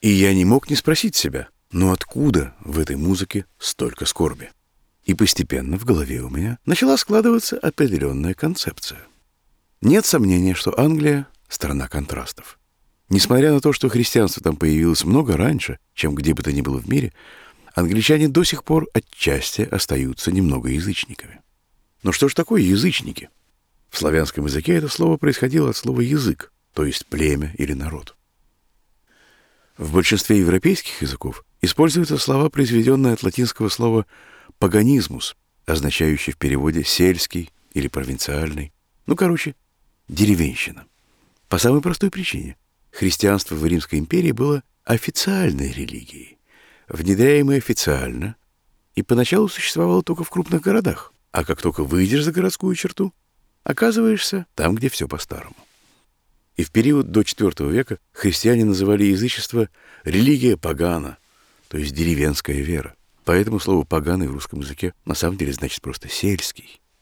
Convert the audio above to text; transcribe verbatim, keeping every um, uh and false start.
И я не мог не спросить себя, ну откуда в этой музыке столько скорби? И постепенно в голове у меня начала складываться определенная концепция. Нет сомнения, что Англия — страна контрастов. Несмотря на то, что христианство там появилось много раньше, чем где бы то ни было в мире, англичане до сих пор отчасти остаются немного язычниками. Но что ж такое язычники? В славянском языке это слово происходило от слова «язык», то есть племя или народ. В большинстве европейских языков используются слова, произведенные от латинского слова «паганизмус», означающий в переводе «сельский» или «провинциальный». Ну, короче, деревенщина. По самой простой причине. Христианство в Римской империи было официальной религией, внедряемой официально, и поначалу существовало только в крупных городах, а как только выйдешь за городскую черту, оказываешься там, где все по-старому. И в период до четвёртого века христиане называли язычество «религия пагана», то есть деревенская вера. Поэтому слово «поганый» в русском языке на самом деле значит просто «сельский».